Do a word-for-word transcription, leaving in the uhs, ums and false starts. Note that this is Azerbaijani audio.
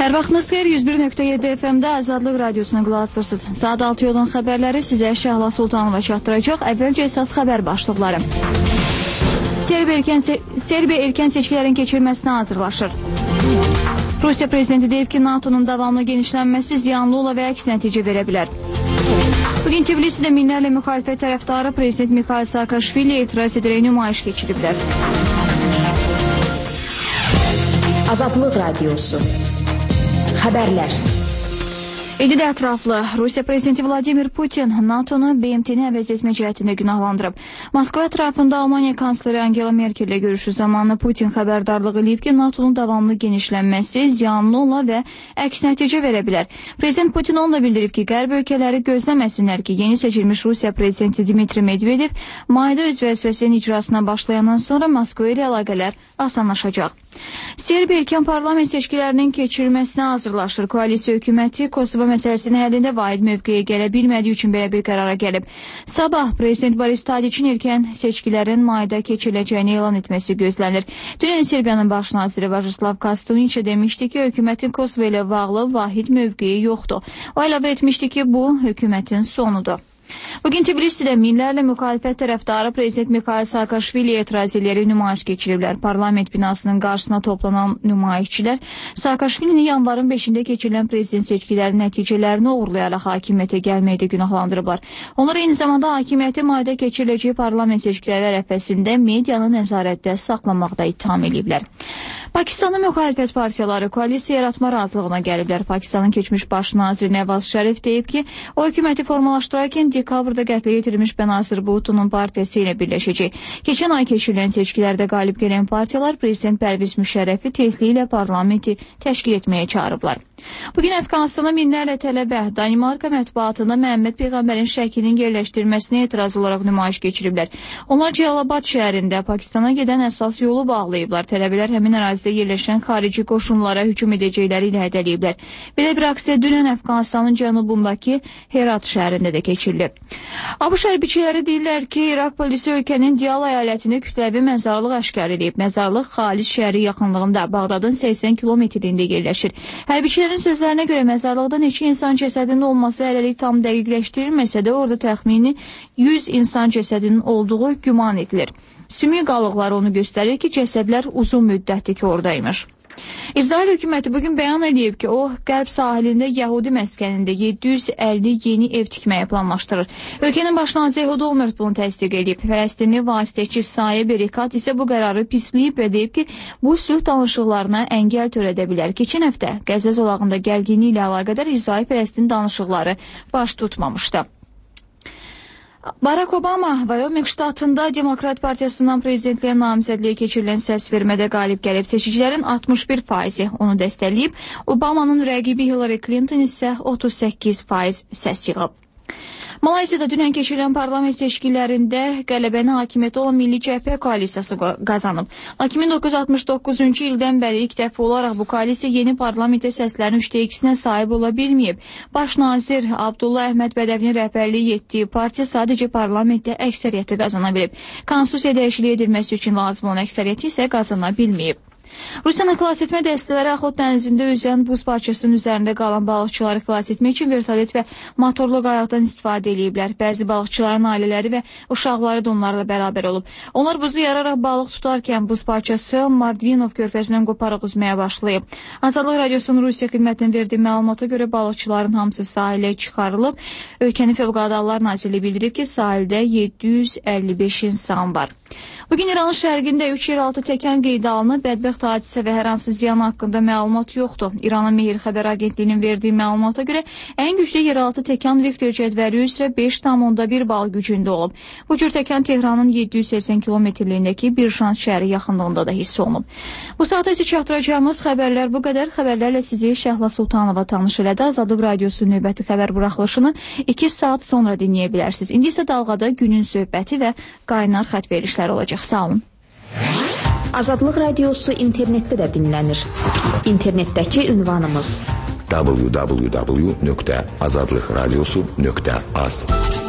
Hər vaxtınız xeyir, yüz bir nöqtə yeddi F M-də Azadlıq Radiosuna qulaq asırsınız. Saat altı olan xəbərləri sizə Şəhla Sultanova çatdıracaq. Əvvəlcə əsas xəbər başlıqları. Serbiya erkən, se Serbiya erkən seçkilərin keçirməsinə hazırlaşır. Rusiya prezidenti deyib ki, NATO'nun davamlı genişlənməsi ziyanlı ola və əks nəticə verə bilər. Bugün Tbilisidə minlərlə müxalifət tərəfdarı Prezident Mikhail Saakashvili etiraz edərək nümayiş keçiriblər. Azadlıq Radiosu. Xəbərlər. İndi də ətraflı. Rusiya prezidenti Vladimir Putin NATO'nu B M T-ni əvəz etmə cəhətində günahlandırıb. Moskva ətrafında Almaniya kansleri Angela Merkel ilə görüşü zamanı Putin xəbərdarlıq edib ki, NATO'nun davamlı genişlənməsi ziyanlı ola və əks nəticə verə bilər. Prezident Putin onunla bildirib ki, qərb ölkələri gözləməsinlər ki, yeni seçilmiş Rusiya prezidenti Dmitri Medvedev mayda öz vəzifəsinin icrasına başlayandan sonra Moskva ilə əlaqələr asanlaşacaq. Serbiya erkən parlament seçkilərinin keçirilməsinə hazırlaşır. Koalisiya hökuməti Kosovo məsələsinin həllində vahid mövqeyə gələ bilmədiyi üçün belə bir qərara gəlib. Sabah prezident Boris Tadiçin erkən seçkilərin mayda keçiriləcəyini elan etməsi gözlənir. Dünən Serbiyanın baş naziri Vajislav Koštunić demişdi ki, hökumətin Kosovo ilə bağlı vahid mövqeyi yoxdur. O əlavə etmişdi ki, bu hökumətin sonudur. Bugün Tbilisidə minlərlə müxalifət tərəfdarı Prezident Mikhail Saakashvili etiraz edərək nümayiş keçiriblər. Parlament binasının qarşısına toplanan nümayişçilər Saakashvilini yanvarın beşində keçirilən prezident seçkilərinin nəticələrini uğurlayaraq hakimiyyətə gəlməkdə günahlandırıblar. Onlar eyni zamanda hakimiyyəti mayda keçiriləcək parlament seçkiləri ərəfəsində medianı nəzarətdə saxlamaqda ittiham ediblər. Pakistanın müxalifət partiyaları koalisiya yaratma razılığına gəliblər. Pakistanın keçmiş baş naziri Nəvaz Şərif deyib ki, o hökuməti formalaşdırarkən dekabrda qətlə yetirilmiş Benazir Bhutto'nun partiyası ilə birləşəcək. Keçən ay keçirilən seçkilərdə qalib gələn partiyalar Prezident Pərviz Müşərrəfi tezliyi ilə parlamenti təşkil etməyə çağırıblar. Bugün Əfqanistana minlərlə tələbə Danimarka mətbuatında Məhəmməd Peyğəmbərin şəklinin yerləşdirilməsinə etiraz olaraq nümayiş keçiriblər. Onlar Cəlilabad şəhərində Pakistana gedən əsas yolu bağlayıblar. Tələbələr həmin ərazidə yerləşən xarici qoşunlara hücum edəcəkləri ilə hədələyiblər. Belə bir aksiya dünən Əfqanistanın cənubundakı Herat şəhərində də keçirilib. ABŞ hərbiçiləri deyirlər ki, İraq polisi ölkənin Diyala əyalətində kütləvi məzarlıq aşkar edib. Məzarlıq Xalis şəhəri yaxınlığında Bağdadın səksən kilometrində yerləşir. Hərbiçilərin sözlərinə görə məzarlıqda neçə insan cəsədinin olması hələlik tam dəqiqləşdirilməsə də orada təxmini yüz insan cəsədinin olduğu güman edilir. Sümük qalıqları onu göstərir ki, cəsədlər uzun müddətdir ki, oradaymış. İsrail hökuməti bugün bəyan edib ki, o qərb sahilində Yəhudi məskənində yeddi yüz əlli yeni ev tikməyə planlaşdırır. Ölkənin baş naziri Ehud Olmert bunu təsdiq edib. Fələstinli vasitəçi Sayə Berikat isə bu qərarı pisləyib və deyib ki, bu sülh danışıqlarına əngəl törədə bilər. Keçən həftə Qəzza zolağında gərginliyi ilə əlaqədar İsrail-Fələstin danışıqları baş tutmamışdı. Barack Obama Wyoming ştatında Demokrat Partiyasından prezidentliyə namizədliyə keçirilən səs vermədə qalib gəlib. Seçicilərin altmış bir faizi onu dəstəkləyib. Obamanın rəqibi Hillary Clinton isə otuz səkkiz faiz səs yığıb. Malayziyada dünən keçirilən parlament seçkilərində qələbəni hakimiyyəti olan Milli Cəbhə koalisiyası qazanıb. Lakin min doqquz yüz altmış doqquzuncu ildən bəri ilk dəfə olaraq bu koalisiya yeni parlamentdə səslərin üçdə ikisinə sahib ola bilməyib. Baş nazir Abdullah Əhməd Bədəvinin rəhbərliyi etdiyi partiya sadəcə parlamentdə əksəriyyəti qazana bilib. Konstitusiya dəyişikliyi edilməsi üçün lazım olan əksəriyyəti isə qazana bilməyib. Rusiyanın xilas etmə dəstələri Axot dənizində üzən buz parçasının üzərində qalan balıqçıları xilas etmək üçün vertolyot və motorlu qayıqdan istifadə ediblər. Bəzi balıqçıların ailələri və uşaqları da onlarla bərabər olub. Onlar buzu yararaq balıq tutarkən buz parçası Mardvinov körfəzindən qoparaq üzməyə başlayıb. Azadlıq Radiosunun Rusiya xidmətinin verdiyi məlumata görə balıqçıların hamısı sahilə çıxarılıb. Ölkənin Fövqəladə Hallar Nazirliyi bildirib ki, sahildə yeddi yüz əlli beş insan var. Bugün İranın şərqində üç yeraltı təkan qeydə alınıb. Bədbəxt hadisə və hər hansı ziyan haqqında məlumat yoxdur. İranın Mehr xəbər agentliyinin verdiyi məlumata görə ən güclü yeraltı təkan Richter cədvəli üzrə beş tam onda bir bal gücündə olub. Bu cür təkan Tehranın yeddi yüz səksən kilometrliyindəki Birşans şəhəri yaxınlığında da hiss olunub. Bu saata isə çatdıracağımız xəbərlər bu qədər. Xəbərlərlə sizi Şəhla Sultanova tanış elədi. Azadlıq Radiosu növbəti xəbər buraxılışını iki saat sonra dinləyə bilərsiniz. İndi isə dalğada günün söhbəti və qaynar xətt verilişləri olacaq. Sağ olun. Azadlıq Radiosu internetdə də dinlənir. İnternetdəki ünvanımız w w w nöqtə azadlıqradiosu nöqtə az.